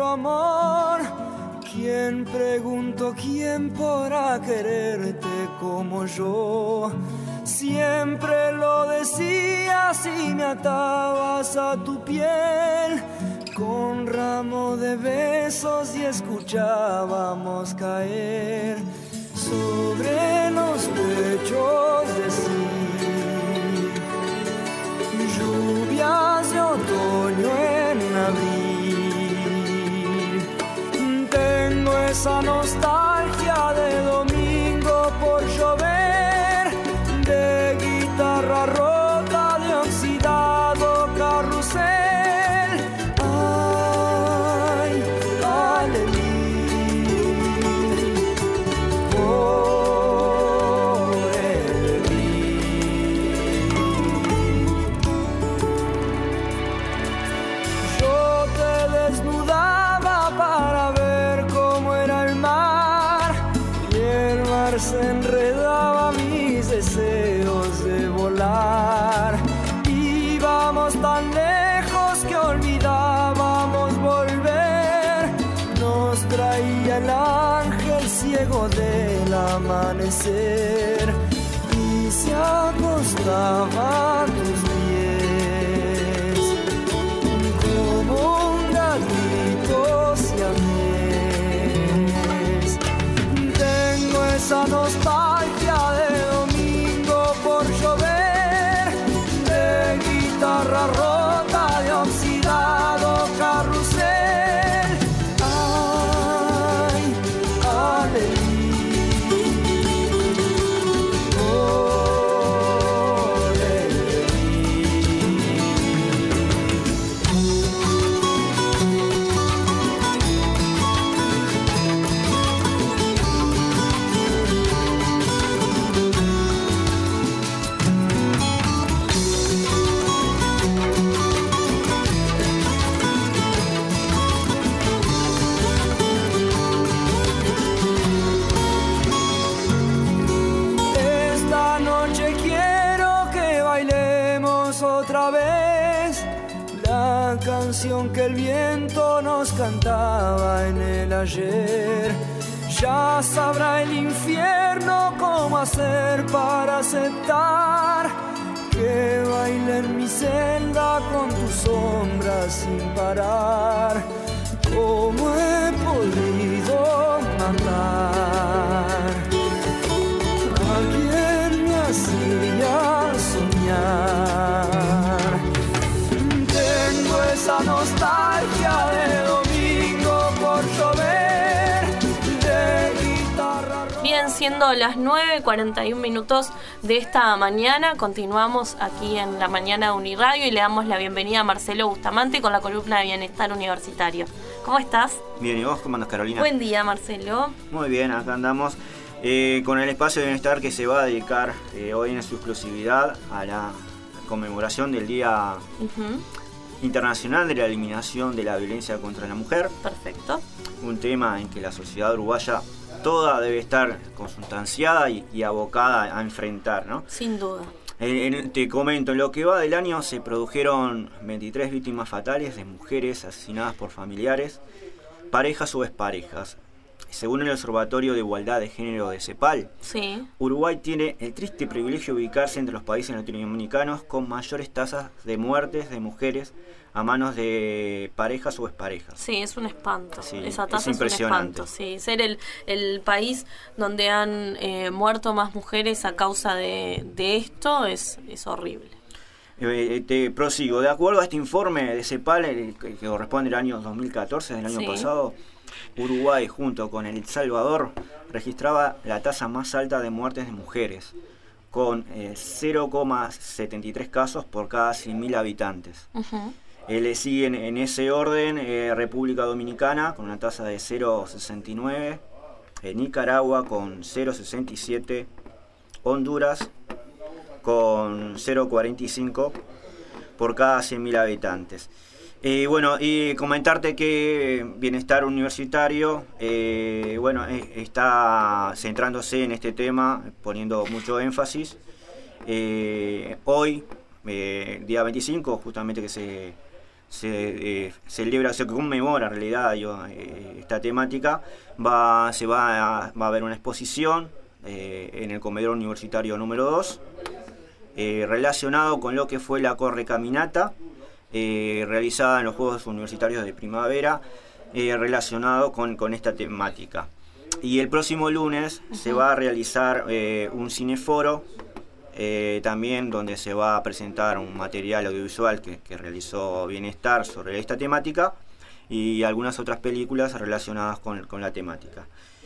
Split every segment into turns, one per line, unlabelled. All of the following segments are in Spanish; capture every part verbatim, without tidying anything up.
amor. ¿Quién, pregunto, quién podrá quererte como yo? Siempre lo decías y me atabas a tu piel con ramo de besos y escuchábamos caer sobre los pechos decir lluvias de otoño en abril. Tengo esa nostalgia de domingo por llover, de guitarra rota, de oxidado carrusel. Ay, alelí, por el vino. Yo te desnudaba para ver cómo era el mar, y el mar se enredaba mis deseos de volar. Íbamos tan lejos que olvidábamos volver. Nos traía el ángel ciego del amanecer y se acostaba a tus pies como un gatito siamés. Tengo esa nostalgia de domingo por llover, de guitarra rota, de oxidado carrusel. Ay, alelí, por el Esta noche quiero que bailemos otra vez la canción que el viento nos cantaba en el ayer. Ya sabrá el infierno cómo hacer para aceptar que baile en mi celda con tu sombra sin parar. ¿Cómo he podido matar a quien me hacía soñar? Tengo esa nostalgia de domingo por llover, de guitarra roja.
Bien, siendo las nueve cuarenta y un minutos de esta mañana, continuamos aquí en la mañana de Uniradio y le damos la bienvenida a Marcelo Bustamante con la columna de Bienestar Universitario. ¿Cómo estás?
Bien, ¿y vos cómo andas, Carolina?
Buen día, Marcelo.
Muy bien, acá andamos eh, con el espacio de bienestar que se va a dedicar eh, hoy en su exclusividad a la conmemoración del Día
Uh-huh.
Internacional de la Eliminación de la Violencia contra la Mujer.
Perfecto.
Un tema en que la sociedad uruguaya toda debe estar consustanciada y, y abocada a enfrentar, ¿no?
Sin duda.
Eh, en- te comento, en lo que va del año se produjeron veintitrés víctimas fatales de mujeres asesinadas por familiares, parejas o exparejas. Según el Observatorio de Igualdad de Género de CEPAL,
Sí.
Uruguay tiene el triste privilegio de ubicarse entre los países latinoamericanos con mayores tasas de muertes de mujeres a manos de parejas o exparejas.
Sí, es un espanto.
Sí,
Esa
es
tasa es, un
impresionante.
espanto. Sí, ser el, el país donde han eh, muerto más mujeres a causa de, de esto es, es horrible.
Eh, te prosigo. De acuerdo a este informe de CEPAL, el que que corresponde al año dos mil catorce, del año
Sí.
pasado, Uruguay junto con El Salvador registraba la tasa más alta de muertes de mujeres, con eh, cero coma setenta y tres casos por cada cien mil habitantes.
Uh-huh.
Eh, le siguen en ese orden eh, República Dominicana con una tasa de cero coma sesenta y nueve, eh, Nicaragua con cero coma sesenta y siete, Honduras con cero coma cuarenta y cinco por cada cien mil habitantes. Y eh, bueno, y comentarte que Bienestar Universitario eh, bueno, eh, está centrándose en este tema, poniendo mucho énfasis. Eh, hoy, eh, día veinticinco, justamente que se se eh, celebra, se conmemora en realidad yo, eh, esta temática, va, se va a, va a haber una exposición eh, en el comedor universitario número dos, eh, relacionado con lo que fue la correcaminata eh, realizada en los Juegos Universitarios de Primavera, eh, relacionado con, con esta temática. Y el próximo lunes uh-huh. se va a realizar eh, un cineforo, Eh, también donde se va a presentar un material audiovisual que, que realizó Bienestar sobre esta temática y algunas otras películas relacionadas con, con la temática.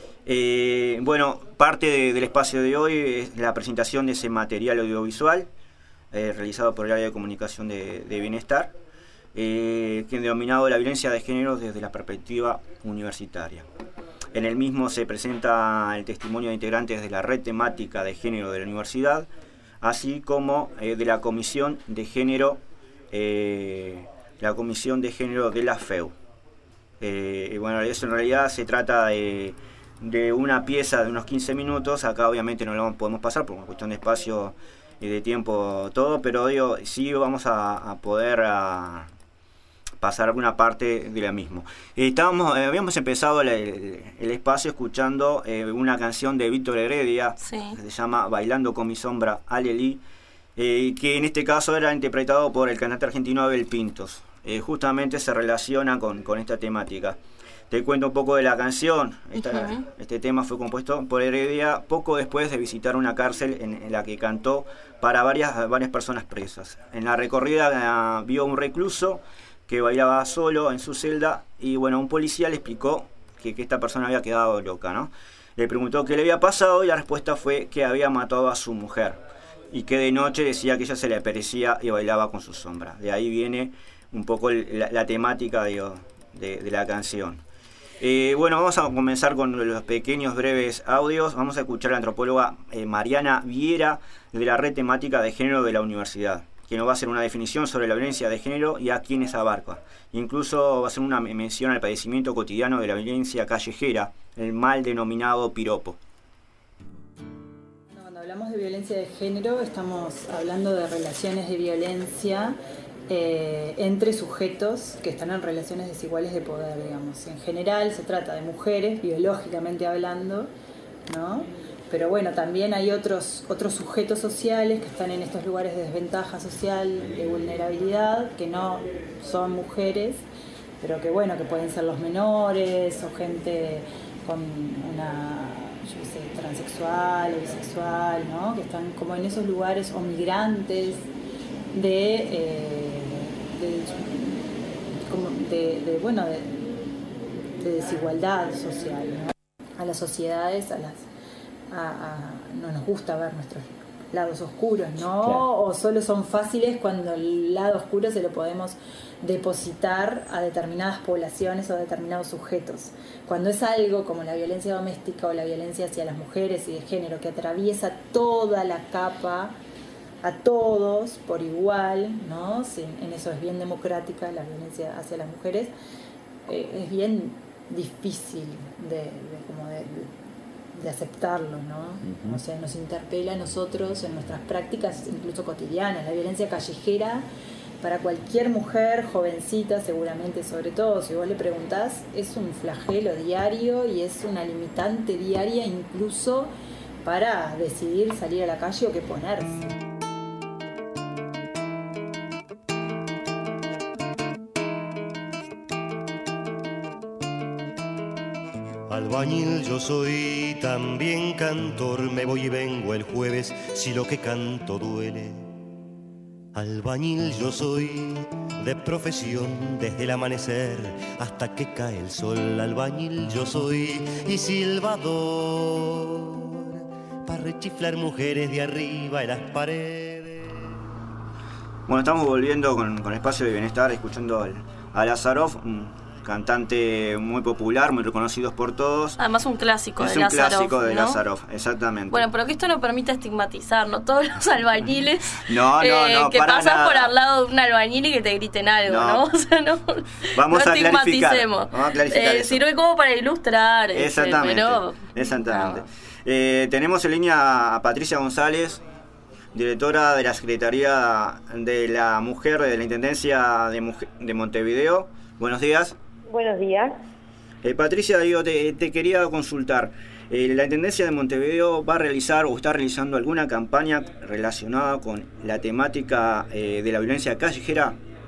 Eh, bueno, parte de, del espacio de hoy es la presentación de ese material audiovisual eh, realizado por el área de comunicación de, de Bienestar, eh, que denominado La violencia de género desde la perspectiva universitaria. En el mismo se presenta el testimonio de integrantes de la red temática de género de la universidad, así como eh, de la Comisión de Género, eh, la Comisión de Género de la F E U. Eh, y bueno, eso en realidad se trata de, de una pieza de unos quince minutos, acá obviamente no lo podemos pasar por una cuestión de espacio y de tiempo todo, pero digo, sí vamos a, a poder a pasar alguna parte de la misma. Eh, estábamos, eh, habíamos empezado el, el, el espacio escuchando eh, una canción de Víctor Heredia,
sí.
que se llama Bailando con mi sombra, Alelí, eh, que en este caso era interpretado por el cantante argentino Abel Pintos. Eh, justamente se relaciona con, con esta temática. Te cuento un poco de la canción. Esta, uh-huh. Este tema fue compuesto por Heredia poco después de visitar una cárcel en, en la que cantó para varias, varias personas presas. En la recorrida uh, vio un recluso que bailaba solo en su celda y bueno, un policía le explicó que, que esta persona había quedado loca, ¿no? Le preguntó qué le había pasado y la respuesta fue que había matado a su mujer y que de noche decía que ella se le aparecía y bailaba con su sombra. De ahí viene un poco la, la temática digo, de, de la canción. Eh, bueno, vamos a comenzar con los pequeños breves audios. Vamos a escuchar a la antropóloga eh, Mariana Viera de la red temática de género de la universidad, que nos va a hacer una definición sobre la violencia de género y a quienes abarca. Incluso va a hacer una mención al padecimiento cotidiano de la violencia callejera, el mal denominado piropo.
Cuando hablamos de violencia de género, estamos hablando de relaciones de violencia eh, entre sujetos que están en relaciones desiguales de poder, digamos. En general se trata de mujeres, biológicamente hablando, ¿no? Pero bueno, también hay otros, otros sujetos sociales que están en estos lugares de desventaja social, de vulnerabilidad, que no son mujeres, pero que bueno, que pueden ser los menores o gente con una, yo qué sé, transexual o bisexual, ¿no? Que están como en esos lugares, o migrantes de, eh, de, como de, de bueno, de, de desigualdad social, ¿no? A las sociedades, a las A, a, no nos gusta ver nuestros lados oscuros, ¿no? Claro. O solo son fáciles cuando el lado oscuro se lo podemos depositar a determinadas poblaciones o a determinados sujetos. Cuando es algo como la violencia doméstica o la violencia hacia las mujeres y de género, que atraviesa toda la capa, a todos por igual, ¿no? Sí, en eso es bien democrática la violencia hacia las mujeres, eh, es bien difícil de, de, como de, de de aceptarlo, ¿no? Uh-huh. O sea, nos interpela a nosotros en nuestras prácticas incluso cotidianas. La violencia callejera para cualquier mujer jovencita, seguramente, sobre todo si vos le preguntás, es un flagelo diario y es una limitante diaria incluso para decidir salir a la calle o qué ponerse.
Albañil yo soy, también cantor, me voy y vengo el jueves si lo que canto duele. Albañil yo soy, de profesión, desde el amanecer hasta que cae el sol. Albañil yo soy y silbador, para rechiflar mujeres de arriba en las paredes.
Bueno, estamos volviendo con, con Espacio de Bienestar, escuchando al, a Lázarov, cantante muy popular, muy reconocido por todos.
Además un clásico
es
de Lázarov. Es un
clásico de
¿no?
Lázarov, exactamente.
Bueno, pero que esto no permite estigmatizar, ¿no? Todos los albañiles
no, no,
eh,
no,
que
para
pasan
nada.
por al lado de un albañil y que te griten algo, ¿no? ¿no? O sea, no,
Vamos
no
a
estigmaticemos.
Vamos a clarificar
eh,
eso.
Sirve como para ilustrar.
Exactamente,
ese, pero,
exactamente.
No.
Eh, tenemos en línea a Patricia González, directora de la Secretaría de la Mujer de la Intendencia de, Mujer, de Montevideo. Buenos días.
Buenos días.
Eh, Patricia, digo, te, te quería consultar. Eh, ¿La Intendencia de Montevideo va a realizar o está realizando alguna campaña relacionada con la temática eh, de la violencia callejera?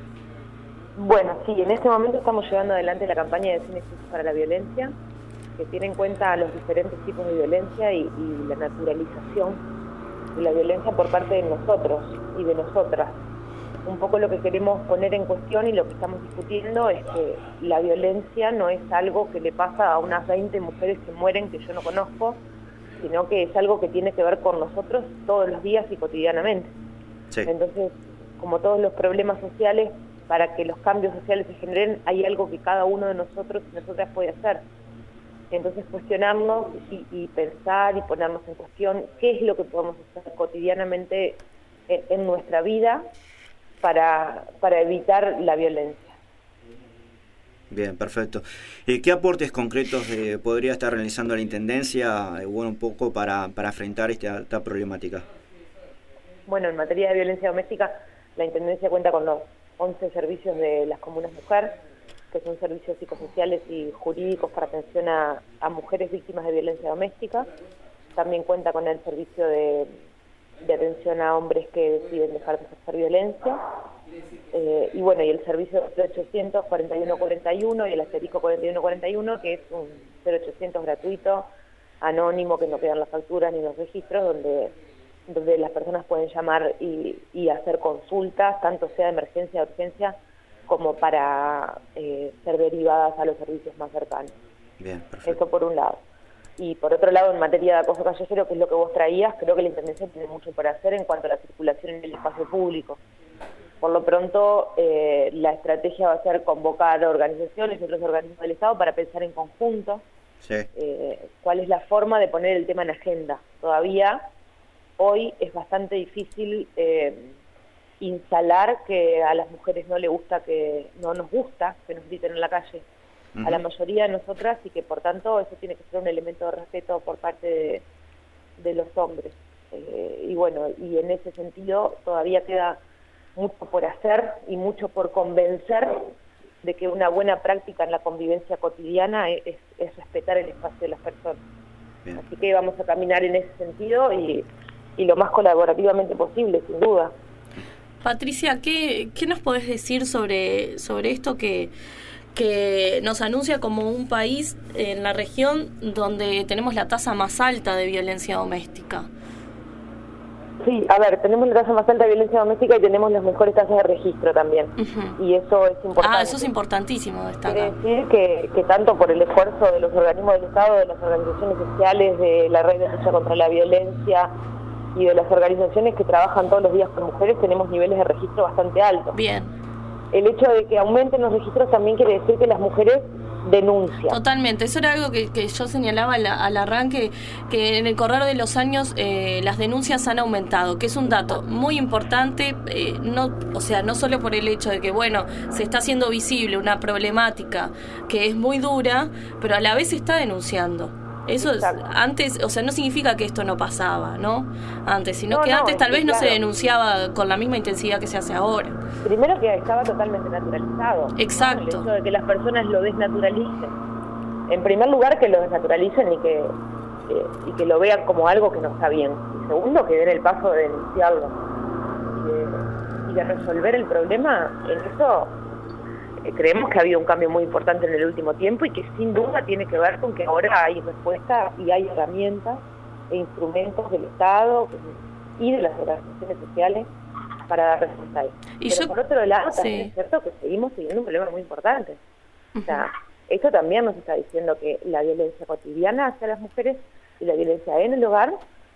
Bueno, sí, en este momento estamos llevando adelante la campaña de Cine Justo para la Violencia, que tiene en cuenta los diferentes tipos de violencia y, y la naturalización de la violencia por parte de nosotros y de nosotras. Un poco lo que queremos poner en cuestión y lo que estamos discutiendo es que la violencia no es algo que le pasa a unas veinte mujeres que mueren que yo no conozco, sino que es algo que tiene que ver con nosotros todos los días y cotidianamente. Sí. Entonces, como todos los problemas sociales, para que los cambios sociales se generen, hay algo que cada uno de nosotros y nosotras puede hacer. Entonces, cuestionarnos y, y pensar y ponernos en cuestión qué es lo que podemos hacer cotidianamente en, en nuestra vida para, para evitar la violencia.
Bien, perfecto. Eh, ¿Qué aportes concretos eh, podría estar realizando la Intendencia, eh, bueno, un poco para, para enfrentar esta, esta problemática?
Bueno, en materia de violencia doméstica, la Intendencia cuenta con los once servicios de las comunas mujer, que son servicios psicosociales y jurídicos para atención a, a mujeres víctimas de violencia doméstica. También cuenta con el servicio de, de atención a hombres que deciden dejar de ejercer violencia. Eh, y bueno, y el servicio cero ochocientos cuarenta y uno cuarenta y uno y el asterisco cuarenta y uno cuarenta y uno, que es un cero ochocientos gratuito, anónimo, que no quedan las facturas ni los registros, donde donde las personas pueden llamar y, y hacer consultas, tanto sea de emergencia o urgencia, como para eh, ser derivadas a los servicios más cercanos.
Bien, perfecto.
Eso por un lado. Y por otro lado, en materia de acoso callejero, que es lo que vos traías, creo que la Intendencia tiene mucho por hacer en cuanto a la circulación en el espacio público. Por lo pronto, eh, la estrategia va a ser convocar organizaciones y otros organismos del Estado para pensar en conjunto sí. eh, cuál es la forma de poner el tema en agenda. Todavía hoy es bastante difícil eh, instalar que a las mujeres no le gusta que no nos gusta que nos griten en la calle, uh-huh. a la mayoría de nosotras, y que por tanto eso tiene que ser un elemento de respeto por parte de, de los hombres. Eh, y bueno, y en ese sentido todavía queda mucho por hacer y mucho por convencer de que una buena práctica en la convivencia cotidiana es, es, es respetar el espacio de las personas. Bien. Así que vamos a caminar en ese sentido y y lo más colaborativamente posible, sin duda.
Patricia, ¿qué, qué nos podés decir sobre, sobre esto que, que nos anuncia como un país en la región donde tenemos la tasa más alta de violencia doméstica?
Sí, a ver, tenemos la tasa más alta de violencia doméstica y tenemos las mejores tasas de registro también. Uh-huh. Y eso es importante.
Ah, eso es importantísimo destacar.
Quiere decir que, que tanto por el esfuerzo de los organismos del Estado, de las organizaciones sociales, de la red de lucha contra la violencia y de las organizaciones que trabajan todos los días con mujeres, tenemos niveles de registro bastante altos.
Bien.
El hecho de que aumenten los registros también quiere decir que las mujeres denuncian.
Totalmente, eso era algo que, que yo señalaba al, al arranque, que en el correr de los años eh, las denuncias han aumentado, que es un dato muy importante, eh, no, o sea, no solo por el hecho de que, bueno, se está haciendo visible una problemática que es muy dura, pero a la vez se está denunciando. Eso es, antes, o sea, no significa que esto no pasaba, ¿no? Antes, sino no, que no, antes tal vez claro. no se denunciaba con la misma intensidad que se hace ahora.
Primero que estaba totalmente naturalizado.
Exacto.
¿no? El hecho de que las personas lo desnaturalicen. En primer lugar, que lo desnaturalicen y que, que, y que lo vean como algo que no está bien. Y segundo, que den el paso de denunciarlo. Y de, y de resolver el problema, en eso creemos que ha habido un cambio muy importante en el último tiempo y que sin duda tiene que ver con que ahora hay respuesta y hay herramientas e instrumentos del Estado y de las organizaciones sociales para dar respuesta a eso.
Y
Pero
yo,
por otro lado,
sí.
también es cierto que seguimos teniendo un problema muy importante. Uh-huh. O sea, esto también nos está diciendo que la violencia cotidiana hacia las mujeres y la violencia en el hogar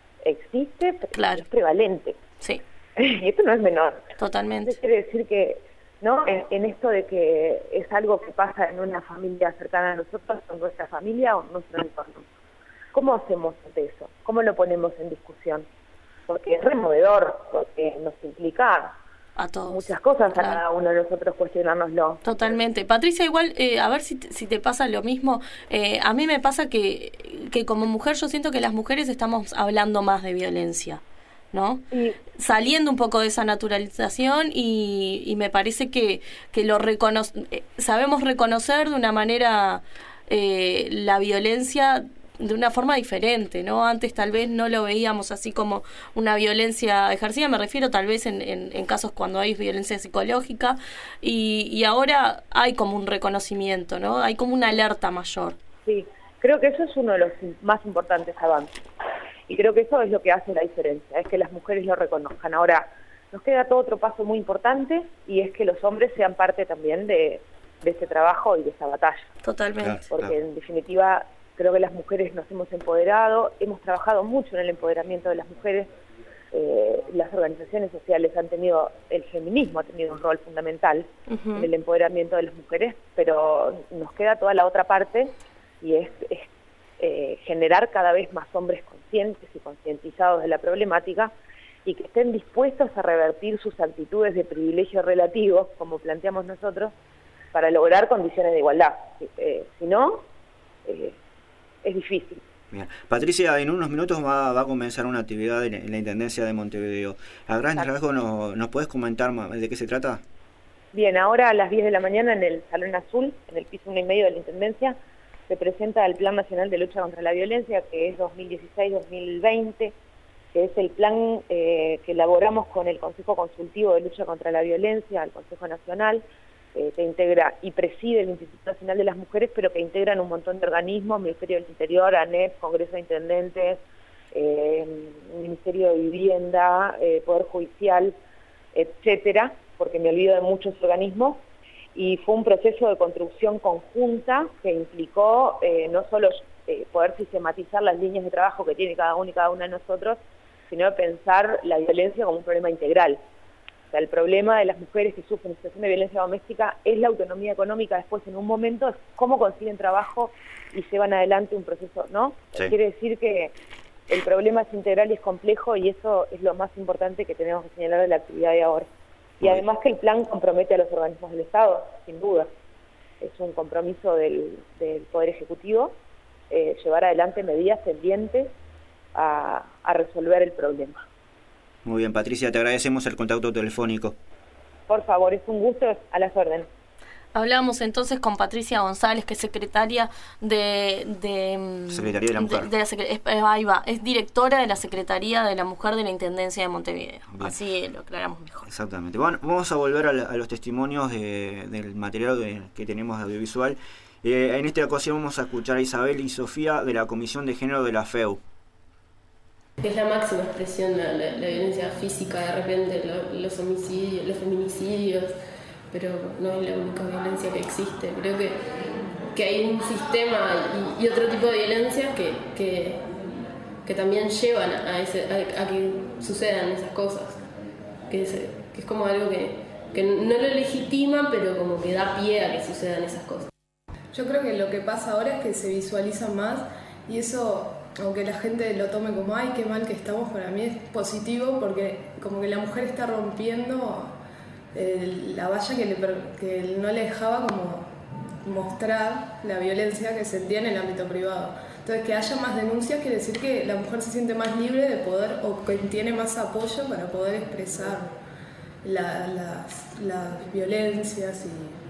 existe, pero
claro.
es prevalente.
Sí.
Y esto no es menor.
Totalmente.
Eso quiere decir que ¿no? En, en esto de que es algo que pasa en una familia cercana a nosotros, en nuestra familia o en nuestro entorno. ¿Cómo hacemos ante eso? ¿Cómo lo ponemos en discusión? Porque es removedor, porque nos implica
a todos.
Muchas cosas
claro.
a cada uno de nosotros cuestionárnoslo.
Totalmente. Patricia, igual, eh, a ver si te, si te pasa lo mismo. Eh, a mí me pasa que, que como mujer yo siento que las mujeres estamos hablando más de violencia. ¿no?
Sí.
Saliendo un poco de esa naturalización y, y me parece que, que lo recono- sabemos reconocer de una manera eh, la violencia de una forma diferente, ¿no? Antes tal vez no lo veíamos así como una violencia ejercida, me refiero tal vez en, en, en casos cuando hay violencia psicológica y, y ahora hay como un reconocimiento, ¿no? Hay como una alerta mayor.
Sí, creo que eso es uno de los más importantes avances y creo que eso es lo que hace la diferencia, es que las mujeres lo reconozcan. Ahora, nos queda todo otro paso muy importante y es que los hombres sean parte también de, de ese trabajo y de esa batalla.
Totalmente.
Claro,
Porque
claro.
en definitiva creo que las mujeres nos hemos empoderado, hemos trabajado mucho en el empoderamiento de las mujeres, eh, las organizaciones sociales han tenido, el feminismo ha tenido un rol fundamental
Uh-huh.
en el empoderamiento de las mujeres, pero nos queda toda la otra parte y es, es eh, generar cada vez más hombres conscientes y concientizados de la problemática y que estén dispuestos a revertir sus actitudes de privilegio relativo, como planteamos nosotros, para lograr condiciones de igualdad. Eh, si no, eh, es difícil.
Bien. Patricia, en unos minutos va, va a comenzar una actividad en, en la Intendencia de Montevideo. A grandes rasgos, ¿no, ¿nos puedes comentar más de qué se trata?
Bien, ahora a las diez de la mañana en el Salón Azul, en el piso uno y medio de la Intendencia, se presenta el Plan Nacional de Lucha contra la Violencia, que es dos mil dieciséis dos mil veinte, que es el plan eh, que elaboramos con el Consejo Consultivo de Lucha contra la Violencia, el Consejo Nacional, eh, que integra y preside el Instituto Nacional de las Mujeres, pero que integran un montón de organismos, Ministerio del Interior, ANEP, Congreso de Intendentes, eh, Ministerio de Vivienda, eh, Poder Judicial, etcétera, porque me olvido de muchos organismos, y fue un proceso de construcción conjunta que implicó eh, no solo eh, poder sistematizar las líneas de trabajo que tiene cada uno y cada una de nosotros, sino pensar la violencia como un problema integral. O sea, el problema de las mujeres que sufren situación de violencia doméstica es la autonomía económica después en un momento, es cómo consiguen trabajo y llevan adelante un proceso, ¿no?
Sí.
Quiere decir que el problema es integral y es complejo y eso es lo más importante que tenemos que señalar de la actividad de ahora. Y además que el plan compromete a los organismos del Estado, sin duda. Es un compromiso del, del Poder Ejecutivo eh, llevar adelante medidas tendientes a, a resolver el problema.
Muy bien, Patricia, te agradecemos el contacto telefónico.
Por favor, es un gusto, a las órdenes.
Hablamos entonces con Patricia González, que es secretaria de... de
Secretaría de la Mujer.
De, de la secre- es, ahí va, es directora de la Secretaría de la Mujer de la Intendencia de Montevideo.
Bien.
Así lo aclaramos mejor.
Exactamente. Bueno, vamos a volver a, la, a los testimonios de, del material de, que tenemos de audiovisual. Eh, en esta ocasión vamos a escuchar a Isabel y Sofía de la Comisión de Género de la F E U.
Es la máxima expresión la, la, la violencia física, de repente lo, los homicidios, los feminicidios, pero no es la única violencia que existe. Creo que, que hay un sistema y, y otro tipo de violencia que, que, que también llevan a, ese, a, a que sucedan esas cosas, que es, que es como algo que, que no lo legitima, pero como que da pie a que sucedan esas cosas.
Yo creo que lo que pasa ahora es que se visualiza más y eso, aunque la gente lo tome como ay, qué mal que estamos, para mí es positivo porque como que la mujer está rompiendo eh, la valla que, le, que no le dejaba como mostrar la violencia que sentía en el ámbito privado. Entonces, que haya más denuncias quiere decir que la mujer se siente más libre de poder o que tiene más apoyo para poder expresar la, las, las violencias y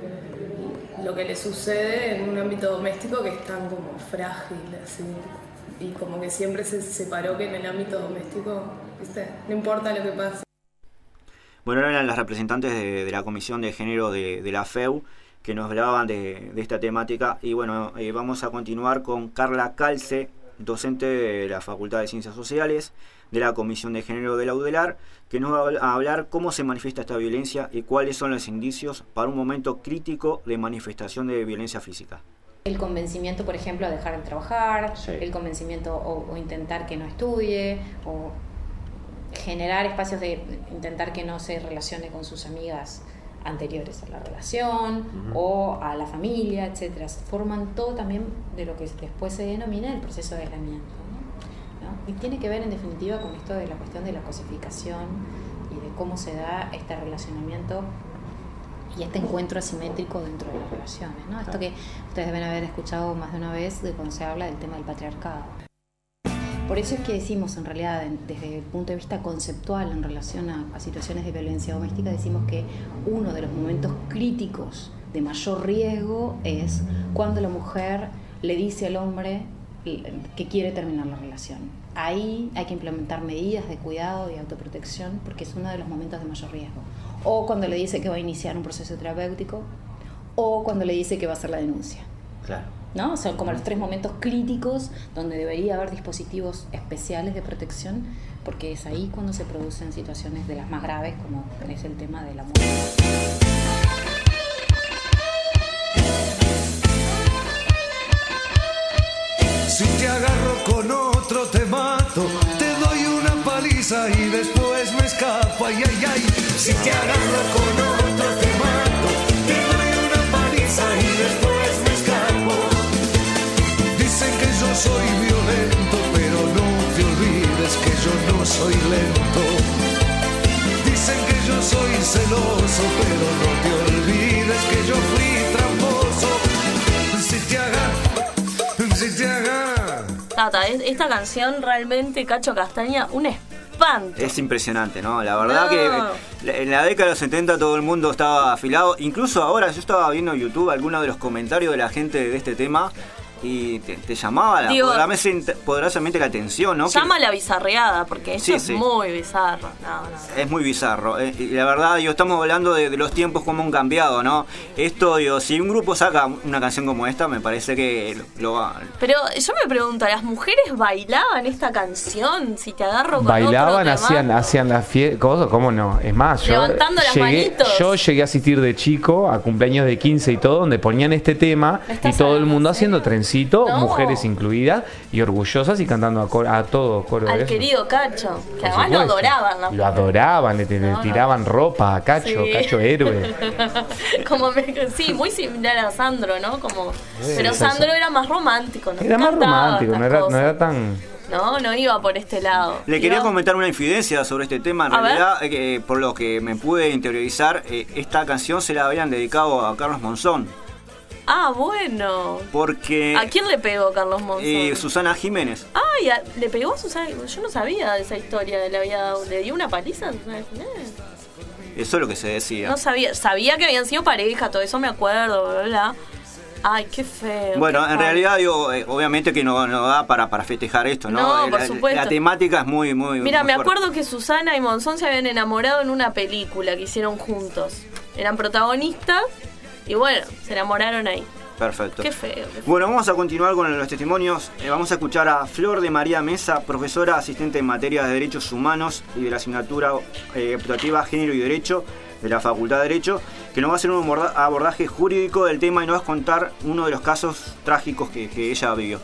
lo que le sucede en un ámbito doméstico que es tan como frágil, así, y como que siempre se separó que en el ámbito doméstico, ¿viste? No importa lo que pase.
Bueno, eran las representantes de, de la Comisión de Género de, de la F E U que nos hablaban de, de esta temática y bueno, eh, vamos a continuar con Carla Calce, docente de la Facultad de Ciencias Sociales, de la Comisión de Género de la UDELAR, que nos va a hablar cómo se manifiesta esta violencia y cuáles son los indicios para un momento crítico de manifestación de violencia física.
El convencimiento, por ejemplo, a dejar de trabajar,
Sí.
el convencimiento o, o intentar que no estudie, o generar espacios de intentar que no se relacione con sus amigas anteriores a la relación, uh-huh. o a la familia, etcétera. Forman todo también de lo que después se denomina el proceso de aislamiento, ¿no? ¿No? Y tiene que ver en definitiva con esto de la cuestión de la cosificación y de cómo se da este relacionamiento y este encuentro asimétrico dentro de las relaciones, ¿no? Esto que ustedes deben haber escuchado más de una vez de cuando se habla del tema del patriarcado. Por eso es que decimos, en realidad, desde el punto de vista conceptual en relación a, a situaciones de violencia doméstica, decimos que uno de los momentos críticos de mayor riesgo es cuando la mujer le dice al hombre que quiere terminar la relación. Ahí hay que implementar medidas de cuidado y autoprotección porque es uno de los momentos de mayor riesgo. O cuando le dice que va a iniciar un proceso terapéutico, o cuando le dice que va a hacer la denuncia.
Claro.
¿No? Son como los tres momentos críticos donde debería haber dispositivos especiales de protección, porque es ahí cuando se producen situaciones de las más graves, como es el tema de la muerte.
Si te agarro con otro te mato, te doy una paliza y después me escapo, ay, ay, ay. Si te agarro con otro te mato, te doy una paliza y después me escapo. Dicen que yo soy violento, pero no te olvides que yo no soy lento. Dicen que yo soy celoso, pero no te olvides que yo fui tramposo. Si te agarro, si te agarro.
Tata, esta canción realmente, Cacho Castaña, un espanto.
Es impresionante, ¿no? La verdad
no.
que en la década de los setenta todo el mundo estaba afilado. Incluso ahora yo estaba viendo en YouTube algunos de los comentarios de la gente de este tema y te, te llamaba la,
Digo,
poderosamente la atención, ¿no?
Llama
que,
la bizarreada, porque esto
sí,
es
sí.
muy bizarro. No, no.
Es muy bizarro. Eh, y la verdad, yo estamos hablando de, de los tiempos como han cambiado, ¿no? Esto, digo, si un grupo saca una canción como esta, me parece que lo, lo va...
Pero yo me pregunto, ¿las mujeres bailaban esta canción? Si te agarro con
Bailaban,
otro
hacían, hacían la fiesta, ¿cómo no? Es más, yo
levantando las
llegué,
manitos.
yo llegué a asistir de chico a cumpleaños de quince y todo, donde ponían este tema y todo el mundo haciendo trencito,
no.
mujeres incluidas, y orgullosas y cantando a, coro, a todo coro
al
de eso.
querido Cacho, que
Por
además
supuesto.
lo adoraban. ¿No?
Lo adoraban, le, le
No, no.
tiraban ropa a Cacho,
Sí.
Cacho héroe.
Como me, sí, muy similar a Sandro, ¿no? Como,
Sí,
pero
sí, sí.
Sandro era más romántico, ¿no?
Era más
Cantaba
romántico,
estas
no era, no
cosas.
era tan...
No, no iba por este lado.
Le quería
Iba-
comentar una infidencia sobre este tema. En
A
realidad, eh, que por lo que me pude interiorizar, eh, esta canción se la habían dedicado a Carlos Monzón.
Ah, bueno.
Porque...
¿A quién le pegó Carlos Monzón?
Eh, Susana Jiménez.
Ay, a- le pegó a Susana. Yo no sabía de esa historia. Le había dado, le dio una paliza a Susana Jiménez.
Eso es lo que se decía.
No sabía. Sabía que habían sido pareja, todo eso me acuerdo, bla, bla, bla. Ay, qué feo.
Bueno,
qué
en
falta.
realidad, digo, eh, obviamente que no, no da para, para festejar esto, ¿no?
No,
Eh,
por
la,
supuesto.
la temática es muy, muy.
Mira,
muy
me
fuerte.
acuerdo que Susana y Monzón se habían enamorado en una película que hicieron juntos. Eran protagonistas y bueno, se enamoraron ahí.
Perfecto.
Qué feo. Qué feo.
Bueno, vamos a continuar con los testimonios. Eh, vamos a escuchar a Flor de María Mesa, profesora asistente en materia de Derechos Humanos y de la asignatura eh, optativa Género y Derecho de la Facultad de Derecho, que nos va a hacer un aborda- abordaje jurídico del tema y nos va a contar uno de los casos trágicos que, que ella vivió.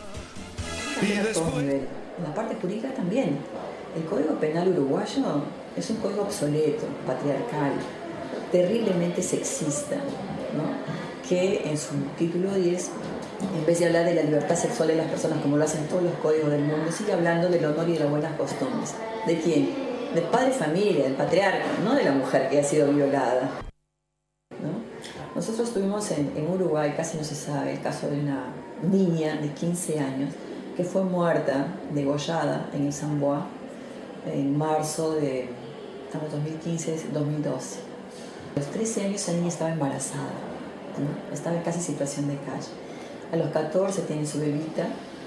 A todo nivel. En la parte jurídica también. El Código Penal uruguayo es un código obsoleto, patriarcal, terriblemente sexista, ¿no? Que en su título diez, en vez de hablar de la libertad sexual de las personas como lo hacen todos los códigos del mundo, sigue hablando del honor y de las buenas costumbres. ¿De quién? Del padre de familia, del patriarca, no de la mujer que ha sido violada, ¿no? Nosotros tuvimos en, en Uruguay, casi no se sabe, el caso de una niña de quince años que fue muerta, degollada en el Zamboa en marzo de estamos dos mil quince, dos mil doce. A los trece años esa niña estaba embarazada, ¿no? Estaba en casi situación de calle. A los catorce tiene su bebita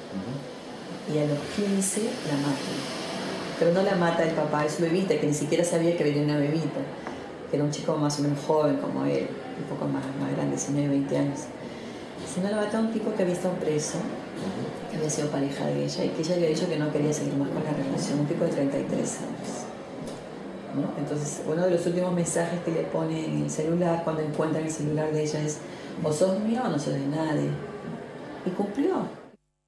y a los quince la matan. Pero no la mata el papá de su bebita, que ni siquiera sabía que venía una bebita, que era un chico más o menos joven como él, un poco más, más grande, diecinueve, veinte años. Sino la mata un tipo que había estado preso, que había sido pareja de ella y que ella había dicho que no quería seguir más con la relación, un tipo de treinta y tres años. ¿No? Entonces, uno de los últimos mensajes que le pone en el celular, cuando encuentran el celular de ella, es: o sos mío o no sos de nadie. Y cumplió.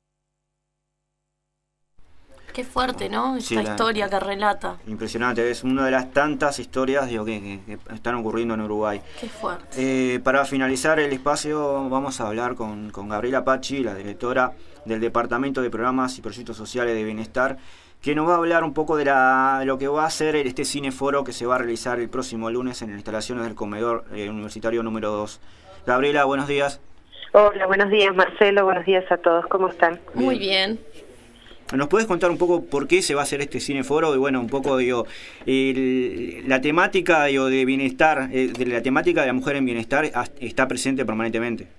Qué fuerte, ¿no? Esta
Sí, la-
historia que relata.
Impresionante, es una de las tantas historias digo, que, que- que están ocurriendo en Uruguay.
Qué fuerte.
Eh, para finalizar el espacio vamos a hablar con, con Gabriela Pachi, la directora del Departamento de Programas y Proyectos Sociales de Bienestar, que nos va a hablar un poco de, la, de lo que va a ser este cineforo que se va a realizar el próximo lunes en las instalaciones del comedor eh, universitario número dos. Gabriela, buenos días.
Hola, buenos días Marcelo, buenos días a todos, ¿cómo están?
Muy bien.
¿nos puedes contar un poco por qué se va a hacer este cineforo? Y bueno, un poco, digo, el, la temática, digo, de bienestar, eh, de la temática de la mujer en bienestar está presente permanentemente.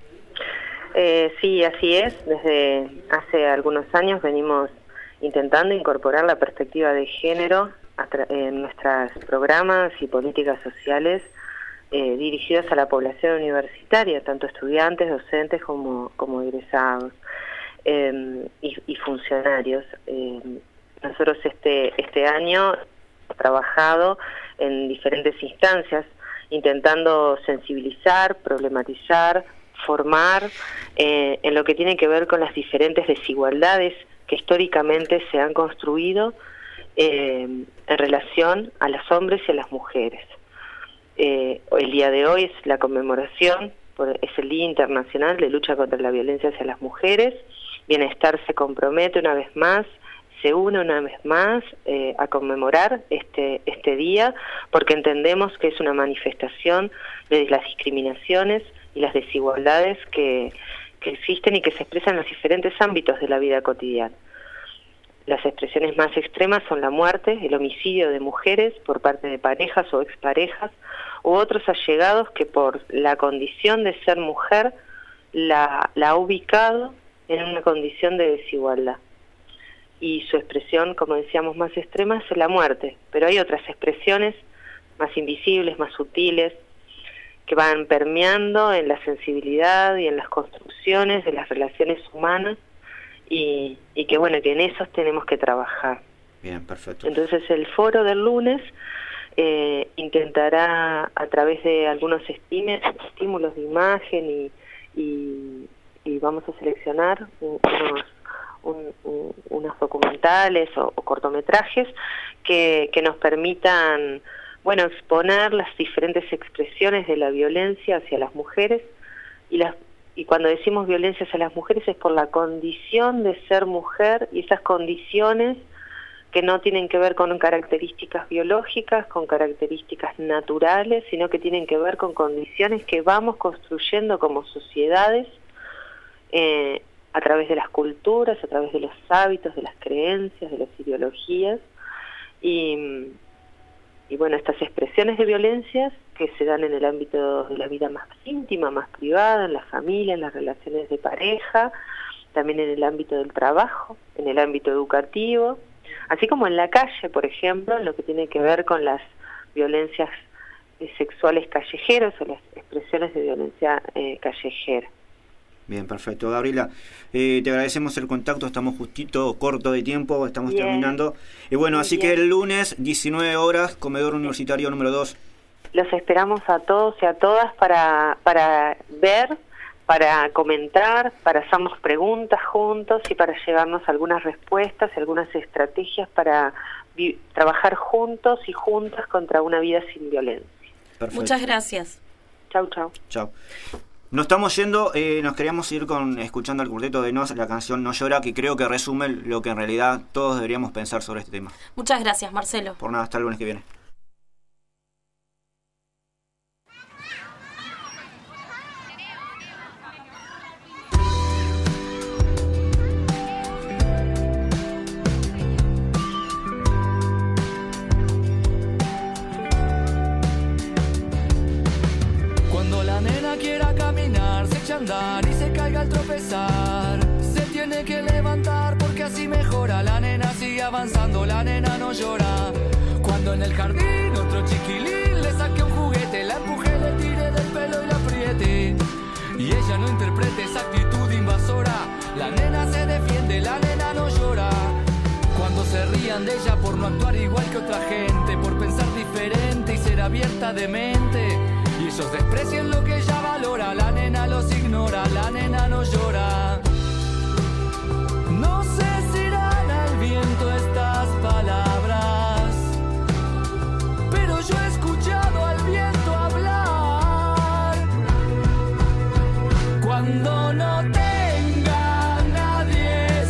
Eh, sí, así es. Desde hace algunos años venimos intentando incorporar la perspectiva de género en nuestros programas y políticas sociales eh, dirigidos a la población universitaria, tanto estudiantes, docentes como, como egresados eh, y, y funcionarios. Eh, nosotros este, este año hemos trabajado en diferentes instancias, intentando sensibilizar, problematizar, formar eh, en lo que tiene que ver con las diferentes desigualdades que históricamente se han construido eh, en relación a los hombres y a las mujeres. Eh, el día de hoy es la conmemoración, por, es el Día Internacional de Lucha contra la Violencia hacia las Mujeres. Bienestar se compromete una vez más, se une una vez más eh, a conmemorar este, este día, porque entendemos que es una manifestación de las discriminaciones y las desigualdades que, que existen y que se expresan en los diferentes ámbitos de la vida cotidiana. Las expresiones más extremas son la muerte, el homicidio de mujeres por parte de parejas o exparejas u otros allegados que por la condición de ser mujer la, la ha ubicado en una condición de desigualdad. Y su expresión, como decíamos, más extrema es la muerte, pero hay otras expresiones más invisibles, más sutiles, que van permeando en la sensibilidad y en las construcciones de las relaciones humanas y, y que bueno, que en esos tenemos que trabajar.
Bien, perfecto.
Entonces el foro del lunes eh, intentará a través de algunos estime, estímulos de imagen y, y, y vamos a seleccionar unos, un, un, unos documentales o, o cortometrajes que, que nos permitan bueno, exponer las diferentes expresiones de la violencia hacia las mujeres y las y cuando decimos violencia hacia las mujeres es por la condición de ser mujer y esas condiciones que no tienen que ver con características biológicas, con características naturales, sino que tienen que ver con condiciones que vamos construyendo como sociedades eh, a través de las culturas, a través de los hábitos, de las creencias, de las ideologías y Y bueno, estas expresiones de violencias que se dan en el ámbito de la vida más íntima, más privada, en la familia, en las relaciones de pareja, también en el ámbito del trabajo, en el ámbito educativo, así como en la calle, por ejemplo, en lo que tiene que ver con las violencias eh, sexuales callejeras o las expresiones de violencia eh, callejera.
Bien, perfecto. Gabriela, eh, te agradecemos el contacto, estamos justito, corto de tiempo, estamos bien. terminando. Y bueno, Muy así bien. que el lunes, diecinueve horas, Comedor Universitario número dos.
Los esperamos a todos y a todas para, para ver, para comentar, para hacernos preguntas juntos y para llevarnos algunas respuestas, algunas estrategias para vi- trabajar juntos y juntas contra una vida sin violencia.
Perfecto. Muchas gracias.
Chau, chau.
Chau. Nos estamos yendo, eh, nos queríamos ir con escuchando al Cuarteto de Nos, la canción No Llora, que creo que resume lo que en realidad todos deberíamos pensar sobre este tema.
Muchas gracias, Marcelo.
Por nada, hasta el lunes que viene.
Cuando la nena quiera caminar, se echa a andar y se caiga al tropezar, se tiene que levantar porque así mejora. La nena sigue avanzando, la nena no llora. Cuando en el jardín otro chiquilín le saque un juguete, la empuje, le tire del pelo y la apriete, y ella no interprete esa actitud invasora. La nena se defiende, la nena no llora. Cuando se rían de ella por no actuar igual que otra gente, por pensar diferente y ser abierta de mente, y ellos desprecian lo que ella valora, la nena los ignora, la nena no llora. No sé si irán al viento estas palabras, pero yo he escuchado al viento hablar. Cuando no tenga a nadie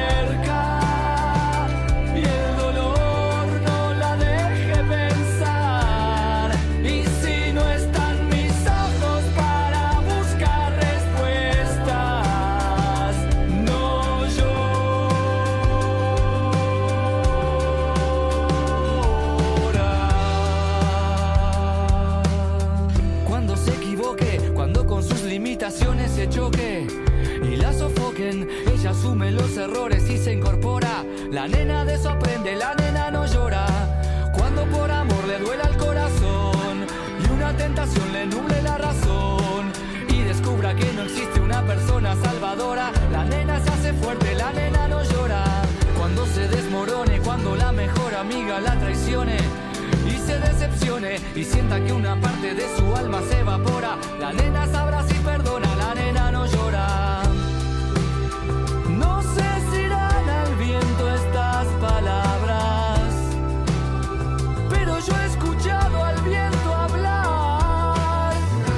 cerca y el dolor no la deje pensar, y si no están mis ojos para buscar respuestas, no llore. bien. Ella asume los errores y se incorpora. La nena de eso aprende, la nena no llora. Cuando por amor le duela el corazón y una tentación le nuble la razón y descubra que no existe una persona salvadora, la nena se hace fuerte, la nena no llora. Cuando se desmorone, cuando la mejor amiga la traicione y se decepcione y sienta que una parte de su alma se evapora, la nena sabrá si perdona, la nena no llora. No sé si irán al viento estas palabras, pero yo he escuchado al viento hablar.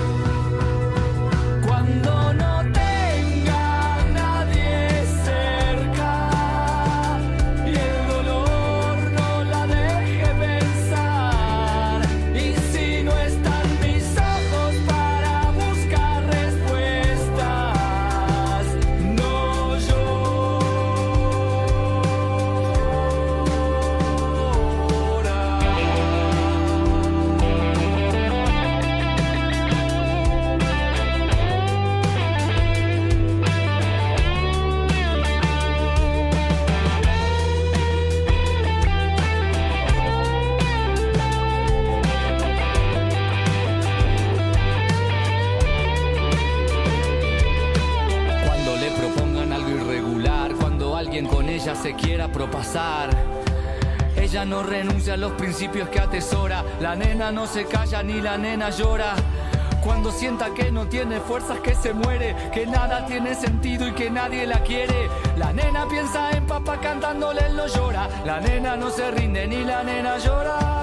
Cuando no tenga a nadie cerca y el dolor no la deje pensar, y si no están mis ojos para buscar respuestas, no llora. Cuando le propongan algo irregular, cuando alguien con ella se quiera propasar, ella no renuncia a los principios que atesora. La nena no se calla ni la nena llora. Cuando sienta que no tiene fuerzas, que se muere, que nada tiene sentido y que nadie la quiere, la nena piensa en papá cantándole, él no llora. La nena no se rinde ni la nena llora.